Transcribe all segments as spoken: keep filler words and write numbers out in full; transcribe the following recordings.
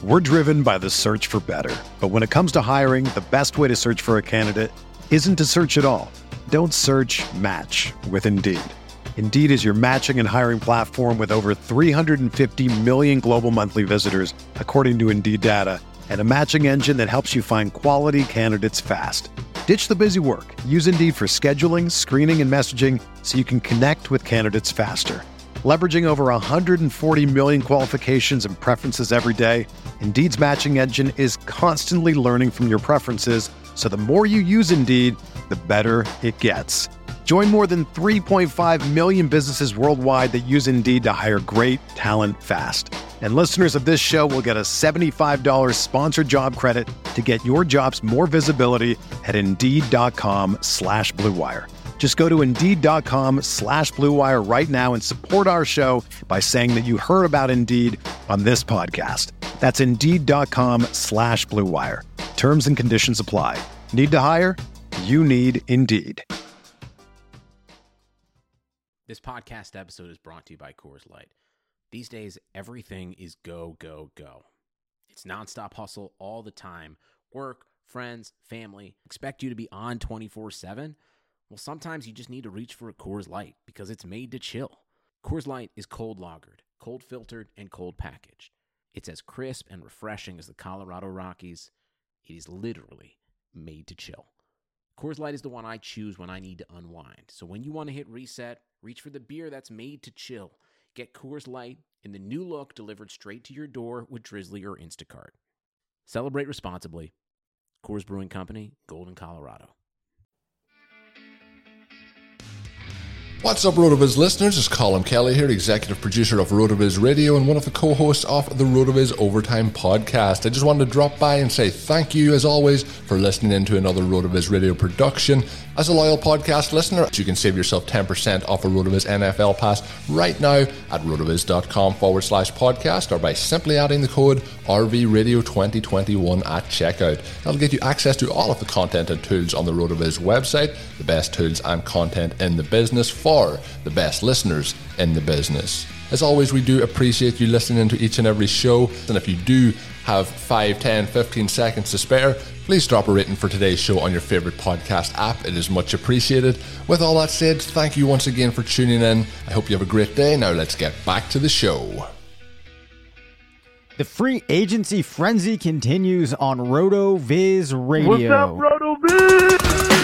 We're driven by the search for better. But when it comes to hiring, the best way to search for a candidate isn't to search at all. Don't search, match with Indeed. Indeed is your matching and hiring platform with over three hundred fifty million global monthly visitors, according to Indeed data, and a matching engine that helps you find quality candidates fast. Ditch the busy work. Use Indeed for scheduling, screening, and messaging so you can connect with candidates faster. Leveraging over one hundred forty million qualifications and preferences every day, Indeed's matching engine is constantly learning from your preferences, so the more you use Indeed, the better it gets. Join more than three point five million businesses worldwide that use Indeed to hire great talent fast. And listeners of this show will get a seventy-five dollars sponsored job credit to get your jobs more visibility at Indeed.com slash Blue Wire. Just go to Indeed.com slash Blue Wire right now and support our show by saying that you heard about Indeed on this podcast. That's Indeed.com slash Blue Wire. Terms and conditions apply. Need to hire? You need Indeed. This podcast episode is brought to you by Coors Light. These days, everything is go, go, go. It's nonstop hustle all the time. Work, friends, family, expect you to be on twenty-four seven. Well, sometimes you just need to reach for a Coors Light because it's made to chill. Coors Light is cold lagered, cold filtered, and cold packaged. It's as crisp and refreshing as the Colorado Rockies. It is literally made to chill. Coors Light is the one I choose when I need to unwind. So when you want to hit reset, reach for the beer that's made to chill. Get Coors Light in the new look delivered straight to your door with Drizzly or Instacart. Celebrate responsibly. Coors Brewing Company, Golden, Colorado. What's up, RotoViz listeners? It's Colin Kelly here, executive producer of RotoViz Radio and one of the co-hosts of the RotoViz Overtime podcast. I just wanted to drop by and say thank you, as always, for listening in to another RotoViz Radio production. As a loyal podcast listener, you can save yourself ten percent off a RotoViz N F L pass right now at rotoviz.com forward slash podcast or by simply adding the code R V Radio twenty twenty-one at checkout. That'll get you access to all of the content and tools on the RotoViz website, the best tools and content in the business for the best listeners in the business. As always, we do appreciate you listening to each and every show, and if you do have five, ten, fifteen seconds to spare, please drop a rating for today's show on your favorite podcast app. It is much appreciated. With all that said, thank you once again for tuning in. I hope you have a great day. Now let's get back to the show. The free agency frenzy continues on RotoViz Radio. What's up, RotoViz?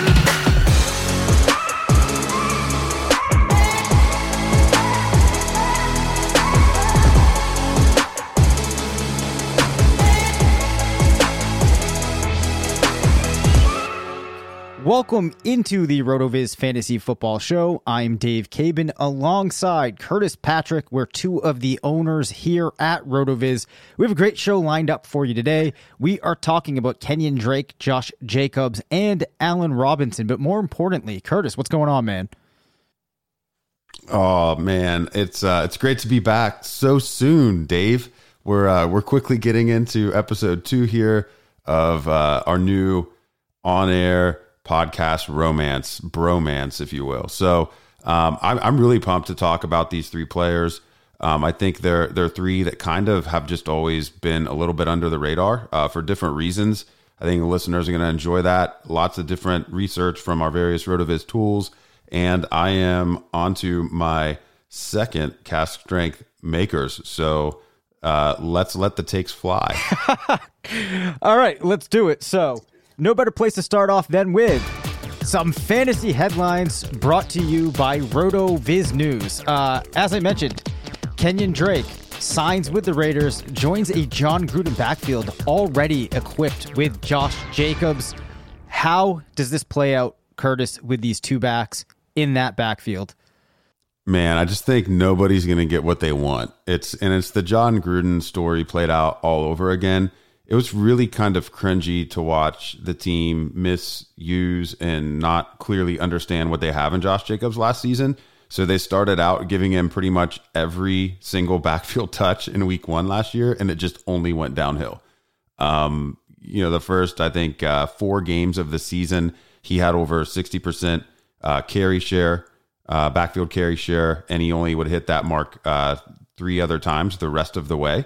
Welcome into the RotoViz Fantasy Football Show. I'm Dave Cabin alongside Curtis Patrick. We're two of the owners here at RotoViz. We have a great show lined up for you today. We are talking about Kenyon Drake, Josh Jacobs, and Allen Robinson. But more importantly, Curtis, what's going on, man? Oh man, it's uh, it's great to be back so soon, Dave. We're uh, we're quickly getting into episode two here of uh, our new on-air podcast romance, bromance, if you will. So um, I'm, I'm really pumped to talk about these three players. Um, I think they're they're three that kind of have just always been a little bit under the radar uh, for different reasons. I think the listeners are going to enjoy that. Lots of different research from our various RotoViz tools. And I am onto my second cast strength makers. So uh, let's let the takes fly. All right, let's do it. So no better place to start off than with some fantasy headlines brought to you by RotoViz News. Uh, as I mentioned, Kenyon Drake signs with the Raiders, joins a John Gruden backfield already equipped with Josh Jacobs. How does this play out, Curtis, with these two backs in that backfield? Man, I just think nobody's going to get what they want. It's and it's the John Gruden story played out all over again. It was really kind of cringy to watch the team misuse and not clearly understand what they have in Josh Jacobs last season. So they started out giving him pretty much every single backfield touch in week one last year, and it just only went downhill. Um, you know, the first, I think, uh, four games of the season, he had over sixty percent uh, carry share, uh, backfield carry share, and he only would hit that mark uh, three other times the rest of the way.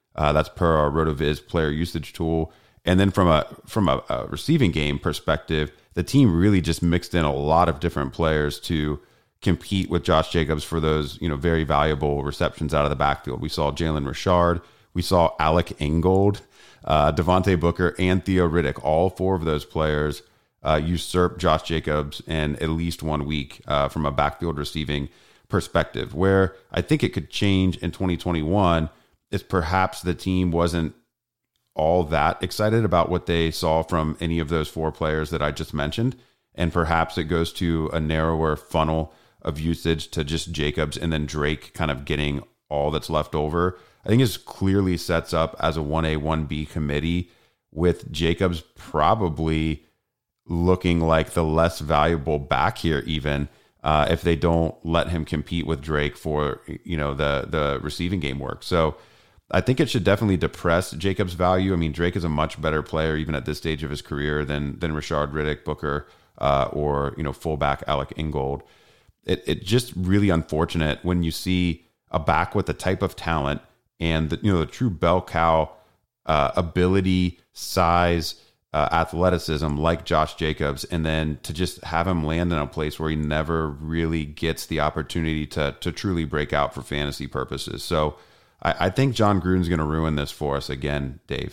Uh, that's per our RotoViz player usage tool. And then from a from a, a receiving game perspective, the team really just mixed in a lot of different players to compete with Josh Jacobs for those, you know, very valuable receptions out of the backfield. We saw Jalen Richard, we saw Alec Ingold, uh, Devontae Booker, and Theo Riddick. All four of those players uh, usurp Josh Jacobs in at least one week uh, from a backfield receiving perspective. Where I think it could change in twenty twenty-one is perhaps the team wasn't all that excited about what they saw from any of those four players that I just mentioned. And perhaps it goes to a narrower funnel of usage to just Jacobs and then Drake kind of getting all that's left over. I think it clearly sets up as a one A, one B committee with Jacobs probably looking like the less valuable back here even uh, if they don't let him compete with Drake for, you know, the, the receiving game work. So I think it should definitely depress Jacobs' value. I mean, Drake is a much better player even at this stage of his career than than Richard, Riddick, Booker, uh, or, you know, fullback Alec Ingold. It it just really unfortunate when you see a back with the type of talent and the, you know, the true bell cow uh, ability, size, uh, athleticism like Josh Jacobs, and then to just have him land in a place where he never really gets the opportunity to to truly break out for fantasy purposes. So I, I think John Gruden's going to ruin this for us again, Dave.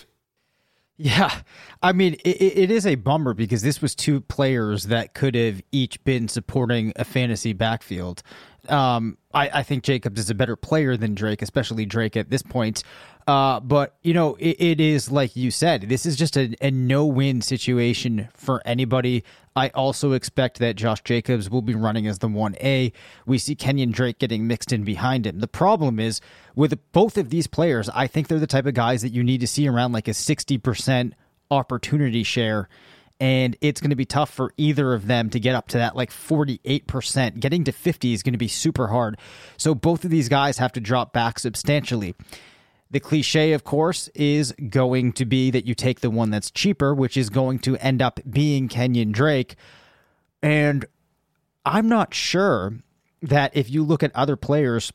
Yeah, I mean, it, it is a bummer because this was two players that could have each been supporting a fantasy backfield. Um, I, I think Jacobs is a better player than Drake, especially Drake at this point. Uh, but, you know, it, it is like you said, this is just a, a no-win situation for anybody. I also expect that Josh Jacobs will be running as the one A. We see Kenyon Drake getting mixed in behind him. The problem is with both of these players, I think they're the type of guys that you need to see around like a sixty percent opportunity share. And it's going to be tough for either of them to get up to that like forty-eight percent. Getting to fifty is going to be super hard. So both of these guys have to drop back substantially. The cliche, of course, is going to be that you take the one that's cheaper, which is going to end up being Kenyon Drake. And I'm not sure that if you look at other players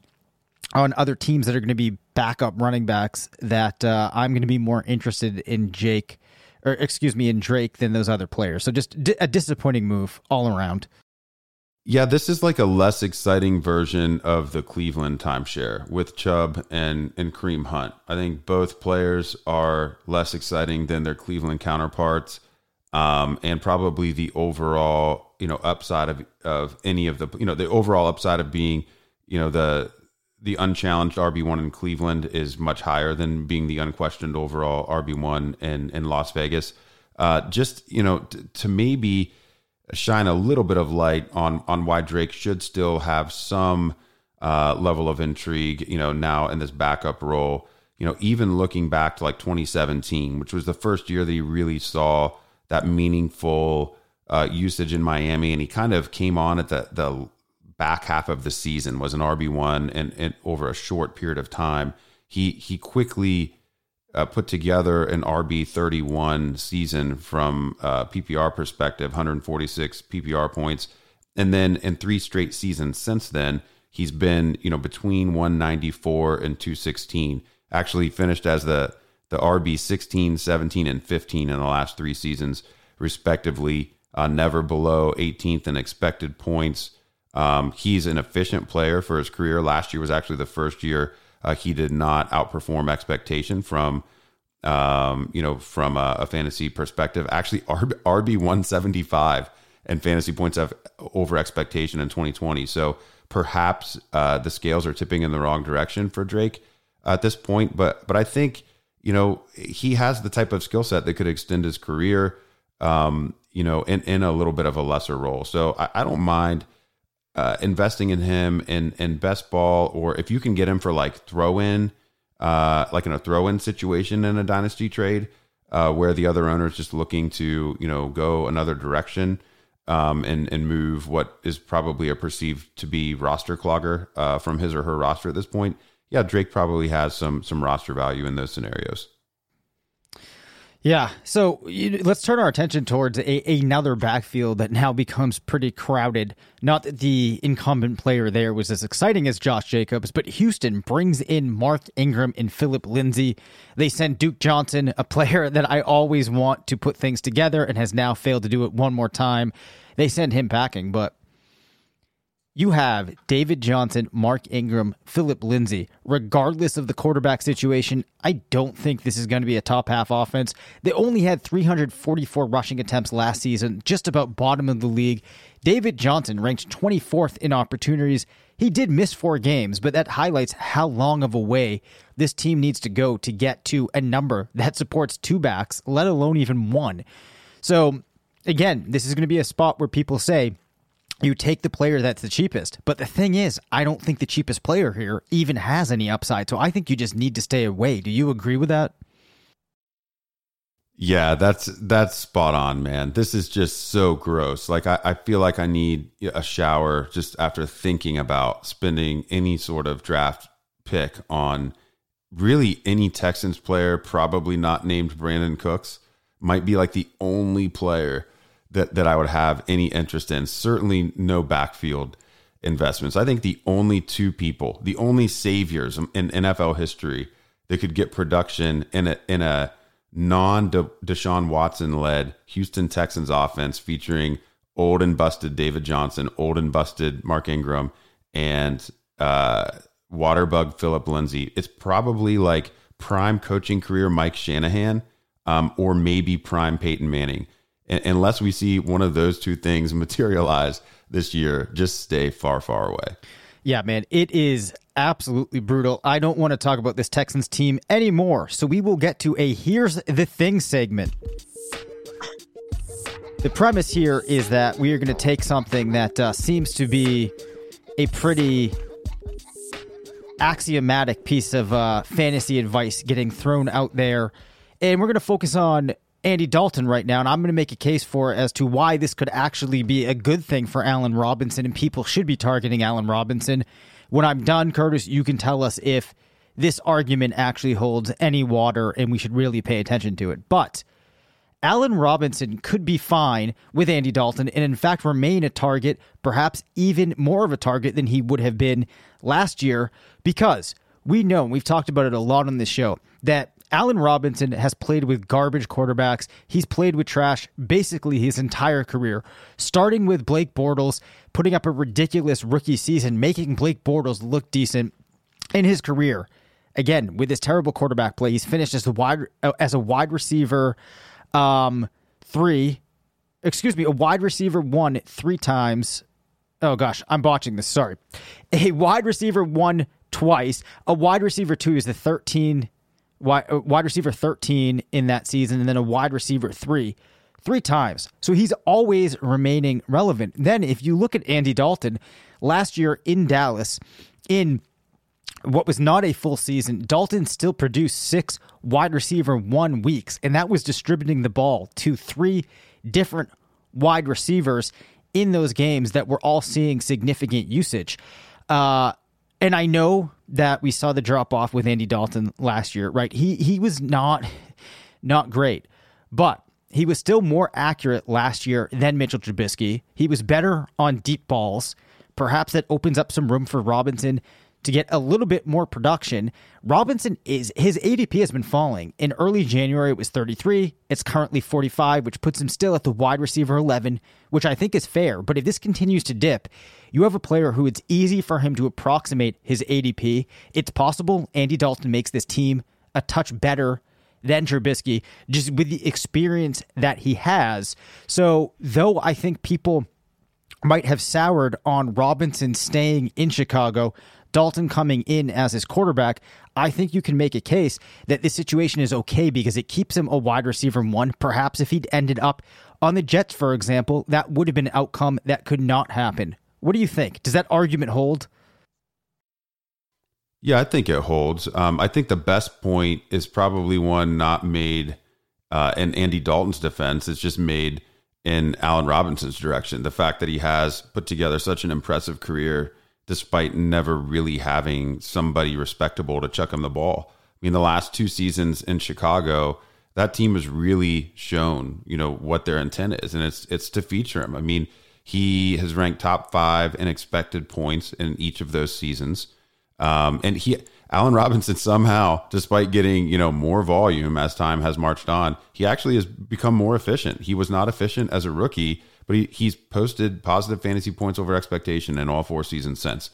on other teams that are going to be backup running backs, that uh, I'm going to be more interested in Jake, or excuse me, in Drake than those other players. So just di- a disappointing move all around. Yeah, this is like a less exciting version of the Cleveland timeshare with Chubb and, and Kareem Hunt. I think both players are less exciting than their Cleveland counterparts, um, and probably the overall, you know, upside of, of any of the, you know, the overall upside of being, you know, the the unchallenged R B one in Cleveland is much higher than being the unquestioned overall R B one in, in Las Vegas. Uh, just, you know, t- to maybe shine a little bit of light on on why Drake should still have some uh, level of intrigue, you know, now in this backup role. You know, even looking back to like twenty seventeen, which was the first year that he really saw that meaningful uh, usage in Miami, and he kind of came on at the the back half of the season, was an R B one, and, and over a short period of time, he he quickly Uh, put together an R B thirty-one season from uh, P P R perspective, one hundred forty-six P P R points. And then in three straight seasons since then, he's been, you know, between one ninety-four and two sixteen. Actually finished as the, the R B sixteen, seventeen, and fifteen in the last three seasons, respectively. Uh, never below eighteenth in expected points. Um, he's an efficient player for his career. Last year was actually the first year Uh, he did not outperform expectation from, um, you know, from a, a fantasy perspective. Actually, R B one seventy-five and fantasy points have over expectation in twenty twenty. So perhaps uh, the scales are tipping in the wrong direction for Drake at this point. But but I think, you know, he has the type of skill set that could extend his career, um, you know, in, in a little bit of a lesser role. So I, I don't mind Uh, investing in him in, in best ball, or if you can get him for like throw in, uh, like in a throw in situation in a dynasty trade, uh, where the other owner is just looking to, you know, go another direction, um, and, and move what is probably a perceived to be roster clogger, uh, from his or her roster at this point. Yeah, Drake probably has some, some roster value in those scenarios. Yeah, so you, let's turn our attention towards a, another backfield that now becomes pretty crowded. Not that the incumbent player there was as exciting as Josh Jacobs, but Houston brings in Mark Ingram and Phillip Lindsay. They send Duke Johnson, a player that I always want to put things together and has now failed to do it one more time. They send him packing, but you have David Johnson, Mark Ingram, Phillip Lindsay. Regardless of the quarterback situation, I don't think this is going to be a top half offense. They only had three hundred forty-four rushing attempts last season, just about bottom of the league. David Johnson ranked twenty-fourth in opportunities. He did miss four games, but that highlights how long of a way this team needs to go to get to a number that supports two backs, let alone even one. So, again, this is going to be a spot where people say, you take the player that's the cheapest. But the thing is, I don't think the cheapest player here even has any upside. So I think you just need to stay away. Do you agree with that? Yeah, that's that's spot on, man. This is just so gross. Like, I, I feel like I need a shower just after thinking about spending any sort of draft pick on really any Texans player, probably not named Brandon Cooks. Might be like the only player that, that I would have any interest in. Certainly no backfield investments. I think the only two people, the only saviors in N F L history that could get production in a in a non-Deshaun Watson-led Houston Texans offense featuring old and busted David Johnson, old and busted Mark Ingram, and uh, waterbug Phillip Lindsay. It's probably like prime coaching career Mike Shanahan, um, or maybe prime Peyton Manning. Unless we see one of those two things materialize this year, just stay far, far away. Yeah, man, it is absolutely brutal. I don't want to talk about this Texans team anymore, so we will get to a Here's the Thing segment. The premise here is that we are going to take something that uh, seems to be a pretty axiomatic piece of uh, fantasy advice getting thrown out there, and we're going to focus on Andy Dalton right now, and I'm going to make a case for as to why this could actually be a good thing for Allen Robinson, and people should be targeting Allen Robinson. When I'm done, Curtis, you can tell us if this argument actually holds any water and we should really pay attention to it. But Allen Robinson could be fine with Andy Dalton and, in fact, remain a target, perhaps even more of a target than he would have been last year, because we know, and we've talked about it a lot on this show, that Allen Robinson has played with garbage quarterbacks. He's played with trash basically his entire career, starting with Blake Bortles, putting up a ridiculous rookie season, making Blake Bortles look decent in his career. Again, with his terrible quarterback play, he's finished as a wide as a wide receiver um, three, excuse me, a wide receiver one three times. Oh gosh, I'm botching this. Sorry, a wide receiver one twice. A wide receiver two is the thirteen. Wide receiver thirteen in that season, and then a wide receiver three, three times. So he's always remaining relevant. Then if you look at Andy Dalton, last year in Dallas, in what was not a full season, Dalton still produced six wide receiver one weeks, and that was distributing the ball to three different wide receivers in those games that were all seeing significant usage. Uh, And I know that we saw the drop off with Andy Dalton last year, right? He he was not not great, but he was still more accurate last year than Mitchell Trubisky. He was better on deep balls. Perhaps that opens up some room for Robinson to get a little bit more production. Robinson is his A D P has been falling. In early January, it was thirty-three. It's currently forty-five, which puts him still at the wide receiver eleven, which I think is fair. But if this continues to dip, you have a player who it's easy for him to approximate his A D P. It's possible Andy Dalton makes this team a touch better than Trubisky, just with the experience that he has. So, though I think people might have soured on Robinson staying in Chicago, Dalton coming in as his quarterback, I think you can make a case that this situation is okay because it keeps him a wide receiver one. Perhaps if he'd ended up on the Jets, for example, that would have been an outcome that could not happen. What do you think? Does that argument hold? Yeah, I think it holds. Um, I think the best point is probably one not made uh, in Andy Dalton's defense. It's just made in Allen Robinson's direction. The fact that he has put together such an impressive career despite never really having somebody respectable to chuck him the ball. I mean, the last two seasons in Chicago, that team has really shown, you know, what their intent is, and it's it's to feature him. I mean, he has ranked top five in expected points in each of those seasons. Um, and he, Allen Robinson, somehow, despite getting, you know, more volume as time has marched on, he actually has become more efficient. He was not efficient as a rookie, but he, he's posted positive fantasy points over expectation in all four seasons since.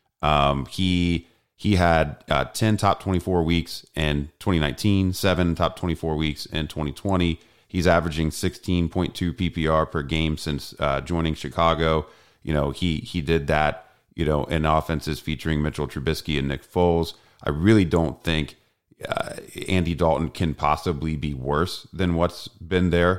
Um, he he had uh, ten top twenty-four weeks in twenty nineteen, seven top twenty-four weeks in twenty twenty. He's averaging sixteen point two P P R per game since uh, joining Chicago. You know, he he did that, you know, in offenses featuring Mitchell Trubisky and Nick Foles. I really don't think uh, Andy Dalton can possibly be worse than what's been there.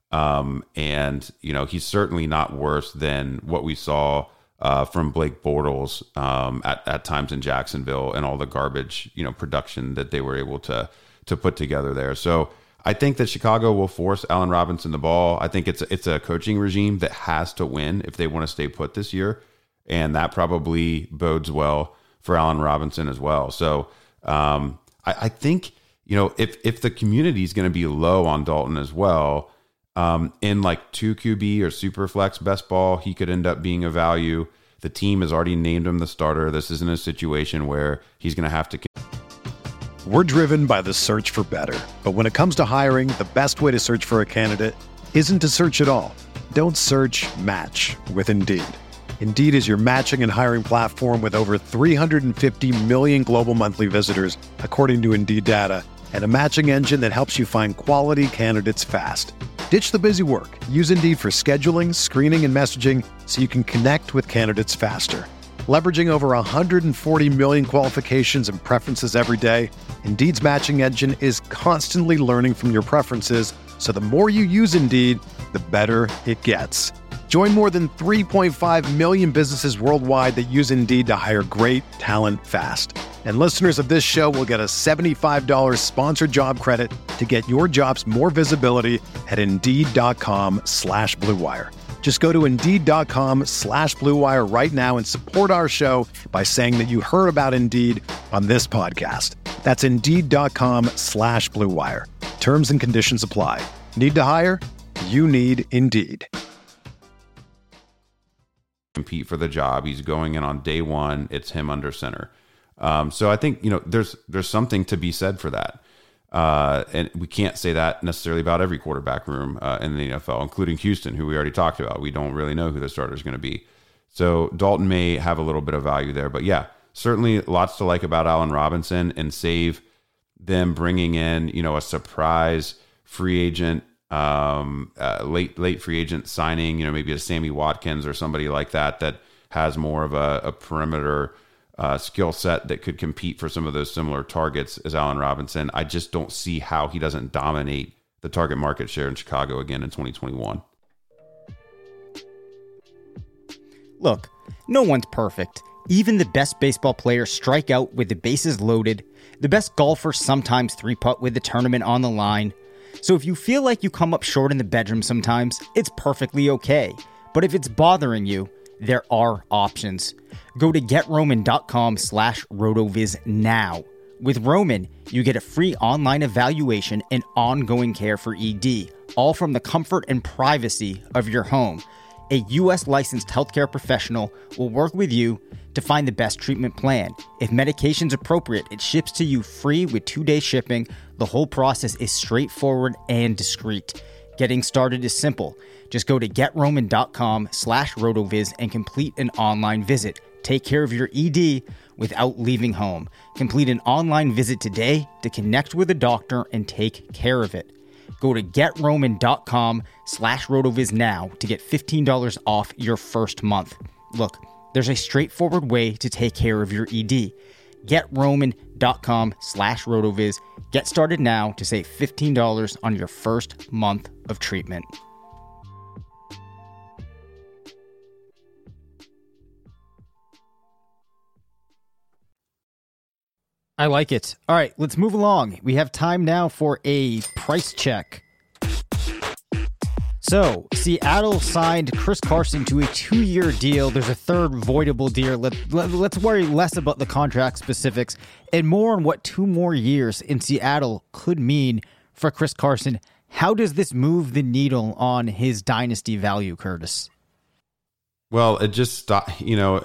Um, and, you know, he's certainly not worse than what we saw uh, from Blake Bortles um, at, at times in Jacksonville and all the garbage, you know, production that they were able to to put together there. So I think that Chicago will force Allen Robinson the ball. I think it's it's a coaching regime that has to win if they want to stay put this year. And that probably bodes well for Allen Robinson as well. So um, I, I think, you know, if if the community is going to be low on Dalton as well, um, in like two Q B or super flex best ball, he could end up being a value. The team has already named him the starter. This isn't a situation where he's going to have to. We're driven by the search for better. But when it comes to hiring, the best way to search for a candidate isn't to search at all. Don't search, match with Indeed. Indeed is your matching and hiring platform with over three hundred fifty million global monthly visitors, according to Indeed data, and a matching engine that helps you find quality candidates fast. Ditch the busy work. Use Indeed for scheduling, screening, and messaging so you can connect with candidates faster. Leveraging over one hundred forty million qualifications and preferences every day, Indeed's matching engine is constantly learning from your preferences, so the more you use Indeed, the better it gets. Join more than three point five million businesses worldwide that use Indeed to hire great talent fast. And listeners of this show will get a seventy-five dollars sponsored job credit to get your jobs more visibility at Indeed.com slash Blue Wire. Just go to Indeed.com slash Blue Wire right now and support our show by saying that you heard about Indeed on this podcast. That's Indeed.com slash Blue Wire. Terms and conditions apply. Need to hire? You need Indeed. Compete for the job. He's going in on day one. It's him under center. Um, so I think, you know, there's there's something to be said for that. Uh, and we can't say that necessarily about every quarterback room uh, in the N F L, including Houston, who we already talked about. We don't really know who the starter is going to be. So Dalton may have a little bit of value there. But yeah, certainly lots to like about Allen Robinson, and save them bringing in, you know, a surprise free agent, um, uh, late late free agent signing, you know, maybe a Sammy Watkins or somebody like that that has more of a, a perimeter Uh, skill set that could compete for some of those similar targets as Allen Robinson. I just don't see how he doesn't dominate the target market share in Chicago again in twenty twenty-one. Look, no one's perfect. Even the best baseball players strike out with the bases loaded. The best golfers sometimes three-putt with the tournament on the line. So if you feel like you come up short in the bedroom sometimes, it's perfectly okay. But if it's bothering you, there are options. Go to GetRoman.com slash RotoViz now. With Roman, you get a free online evaluation and ongoing care for E D, all from the comfort and privacy of your home. A U S licensed healthcare professional will work with you to find the best treatment plan. If medication's appropriate, it ships to you free with two-day shipping. The whole process is straightforward and discreet. Getting started is simple. Just go to GetRoman.com slash RotoViz and complete an online visit. Take care of your E D without leaving home. Complete an online visit today to connect with a doctor and take care of it. Go to GetRoman.com slash RotoViz now to get fifteen dollars off your first month. Look, there's a straightforward way to take care of your E D. GetRoman.com slash RotoViz. Get started now to save fifteen dollars on your first month of treatment. I like it. All right, let's move along. We have time now for a price check. So, Seattle signed Chris Carson to a two-year deal. There's a third voidable deal. Let, let, let's worry less about the contract specifics and more on what two more years in Seattle could mean for Chris Carson. How does this move the needle on his dynasty value, Curtis? Well, it just stopped, you know,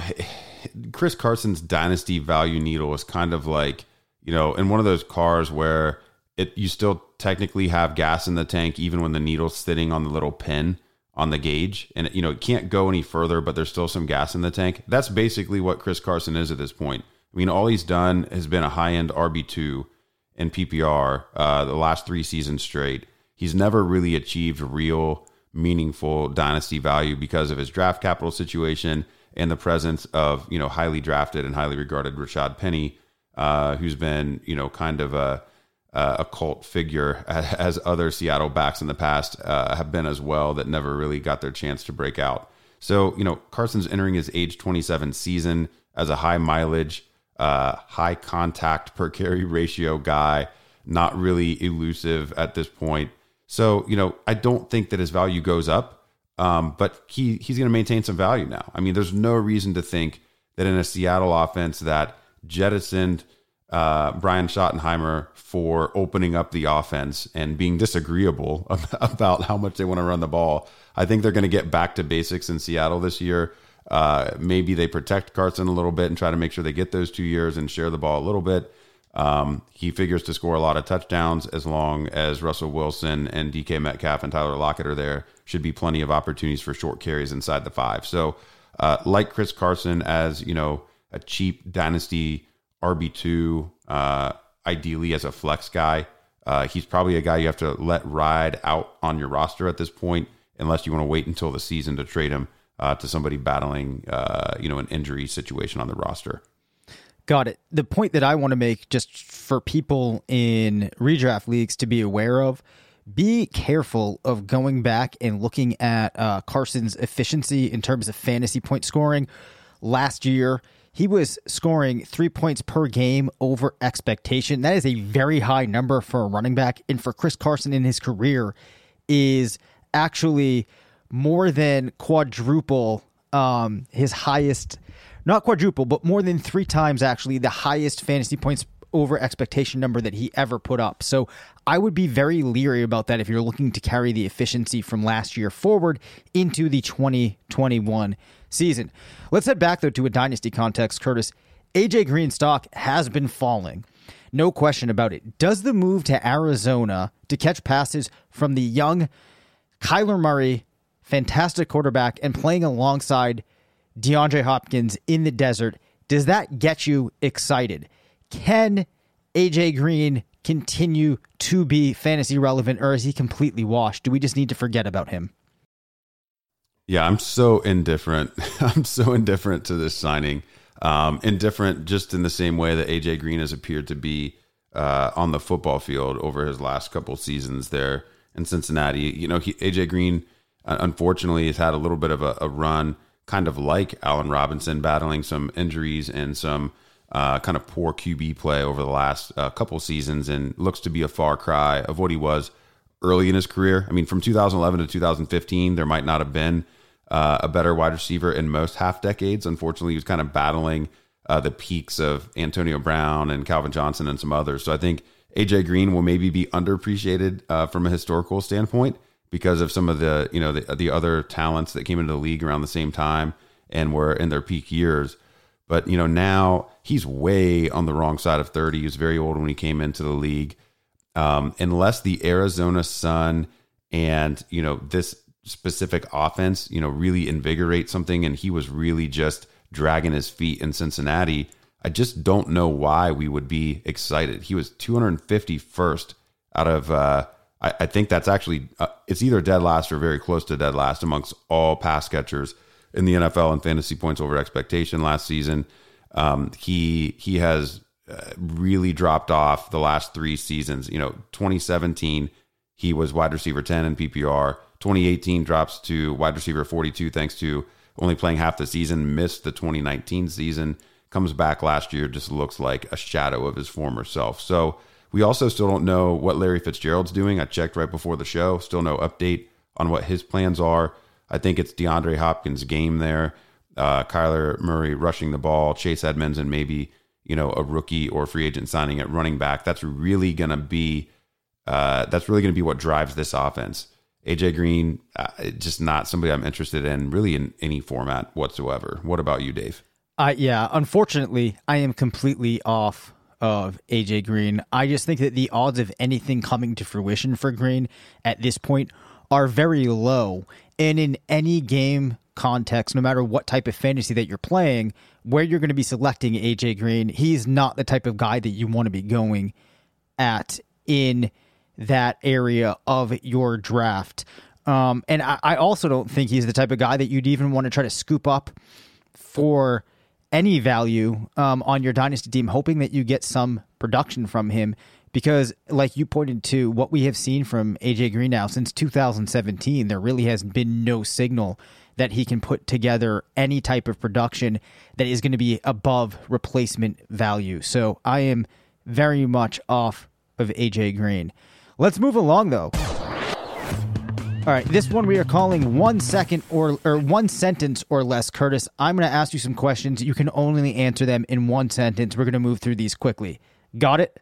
Chris Carson's dynasty value needle is kind of like, you know, in one of those cars where it you still technically have gas in the tank, even when the needle's sitting on the little pin on the gauge, and you know, it can't go any further, but there's still some gas in the tank. That's basically what Chris Carson is at this point. I mean, all he's done has been a high-end R B two in P P R uh, the last three seasons straight. He's never really achieved real, meaningful dynasty value because of his draft capital situation and the presence of, you know, highly drafted and highly regarded Rashad Penny, uh, who's been, you know, kind of a a cult figure, as other Seattle backs in the past uh, have been as well, that never really got their chance to break out. So, you know, Carson's entering his age twenty-seven season as a high mileage, uh, high contact per carry ratio guy, not really elusive at this point. So, you know, I don't think that his value goes up, um, but he he's going to maintain some value now. I mean, there's no reason to think that in a Seattle offense that jettisoned uh, Brian Schottenheimer for opening up the offense and being disagreeable about how much they want to run the ball, I think they're going to get back to basics in Seattle this year. Uh, maybe they protect Carson a little bit and try to make sure they get those two years and share the ball a little bit. Um, he figures to score a lot of touchdowns as long as Russell Wilson and D K Metcalf and Tyler Lockett are there. Should be plenty of opportunities for short carries inside the five. So, uh, like Chris Carson as, you know, a cheap dynasty R B two, uh, ideally as a flex guy, uh, he's probably a guy you have to let ride out on your roster at this point, unless you want to wait until the season to trade him uh, to somebody battling, uh, you know, an injury situation on the roster. Got it. The point that I want to make, just for people in redraft leagues to be aware of, be careful of going back and looking at uh, Carson's efficiency in terms of fantasy point scoring. Last year, he was scoring three points per game over expectation. That is a very high number for a running back. And for Chris Carson in his career is actually more than quadruple um, his highest, not quadruple, but more than three times actually the highest fantasy points over expectation number that he ever put up. So I would be very leery about that if you're looking to carry the efficiency from last year forward into the twenty twenty-one season. Let's head back, though, to a dynasty context, Curtis. A J Green stock has been falling. No question about it. Does the move to Arizona to catch passes from the young Kyler Murray, fantastic quarterback, and playing alongside DeAndre Hopkins in the desert, does that get you excited? Can A J Green continue to be fantasy relevant, or is he completely washed? Do we just need to forget about him? Yeah, I'm so indifferent. I'm so indifferent to this signing. Um, indifferent just in the same way that A J Green has appeared to be uh, on the football field over his last couple seasons there in Cincinnati. You know, he, A J Green, uh, unfortunately, has had a little bit of a, a run, kind of like Allen Robinson, battling some injuries and some uh, kind of poor Q B play over the last uh, couple seasons, and looks to be a far cry of what he was early in his career. I mean, from two thousand eleven to two thousand fifteen, there might not have been uh, a better wide receiver in most half decades. Unfortunately, he was kind of battling uh, the peaks of Antonio Brown and Calvin Johnson and some others. So I think A J Green will maybe be underappreciated uh, from a historical standpoint because of some of the, you know, the, the other talents that came into the league around the same time and were in their peak years. But, you know, now he's way on the wrong side of thirty. He was very old when he came into the league. Um, unless the Arizona sun and, you know, this specific offense, you know, really invigorate something, and he was really just dragging his feet in Cincinnati, I just don't know why we would be excited. He was two hundred fifty-first out of, uh, I, I think that's actually, uh, it's either dead last or very close to dead last amongst all pass catchers in the N F L in fantasy points over expectation last season. Um, he, he has uh, really dropped off the last three seasons. You know, twenty seventeen, he was wide receiver ten in P P R. twenty eighteen drops to wide receiver forty-two thanks to only playing half the season, missed the twenty nineteen season, comes back last year, just looks like a shadow of his former self. So we also still don't know what Larry Fitzgerald's doing. I checked right before the show, still no update on what his plans are. I think it's DeAndre Hopkins' game there. Uh, Kyler Murray rushing the ball, Chase Edmonds, and maybe, you know, a rookie or free agent signing at running back. That's really going to be uh, that's really going to be what drives this offense. A J Green, uh, just not somebody I'm interested in really in any format whatsoever. What about you, Dave? Uh, yeah, unfortunately, I am completely off of A J Green. I just think that the odds of anything coming to fruition for Green at this point are very low. And in any game context, no matter what type of fantasy that you're playing, where you're going to be selecting A J Green, he's not the type of guy that you want to be going at in that area of your draft. Um, and I, I also don't think he's the type of guy that you'd even want to try to scoop up for any value um, on your dynasty team, hoping that you get some production from him. Because like you pointed to, what we have seen from A J Green now since two thousand seventeen, there really has been no signal that he can put together any type of production that is going to be above replacement value. So I am very much off of A J Green. Let's move along, though. All right, this one we are calling one second or or one sentence or less. Curtis, I'm going to ask you some questions. You can only answer them in one sentence. We're going to move through these quickly. Got it?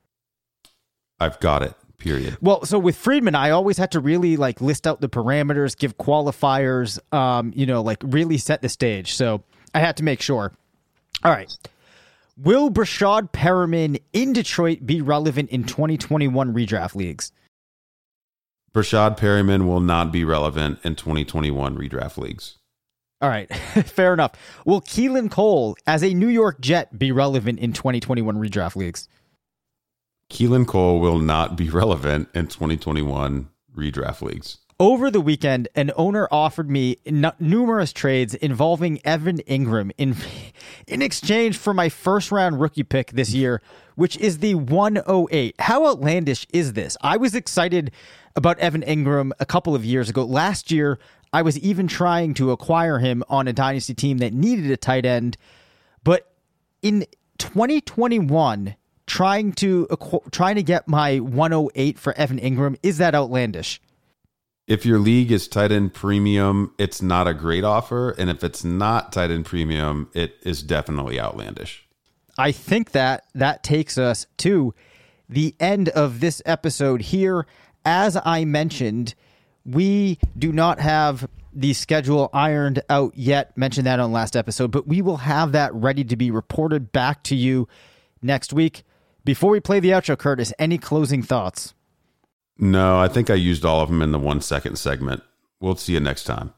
I've got it, period. Well, so with Friedman, I always had to really like list out the parameters, give qualifiers, um, you know, like really set the stage. So I had to make sure. All right. Will Brashad Perriman in Detroit be relevant in twenty twenty-one redraft leagues? Brashad Perriman will not be relevant in twenty twenty-one redraft leagues. All right, fair enough. Will Keelan Cole, as a New York Jet, be relevant in twenty twenty-one redraft leagues? Keelan Cole will not be relevant in twenty twenty-one redraft leagues. Over the weekend, an owner offered me n- numerous trades involving Evan Ingram in in exchange for my first-round rookie pick this year, which is the one oh eight. How outlandish is this? I was excited about Evan Ingram a couple of years ago. Last year, I was even trying to acquire him on a dynasty team that needed a tight end. But in twenty twenty-one, trying to trying to get my one oh eight for Evan Ingram, is that outlandish? If your league is tight end premium, it's not a great offer. And if it's not tight end premium, it is definitely outlandish. I think that that takes us to the end of this episode here. As I mentioned, we do not have the schedule ironed out yet. Mentioned that on last episode, but we will have that ready to be reported back to you next week. Before we play the outro, Curtis, any closing thoughts? No, I think I used all of them in the one second segment. We'll see you next time.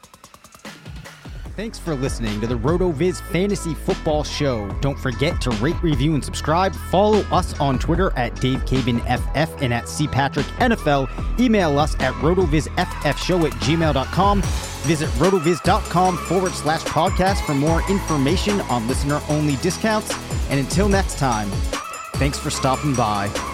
Thanks for listening to the RotoViz Fantasy Football Show. Don't forget to rate, review, and subscribe. Follow us on Twitter at Dave Caban F F and at C Patrick N F L. Email us at rotovizffshow at gmail dot com. Visit rotoviz.com forward slash podcast for more information on listener-only discounts. And until next time, thanks for stopping by.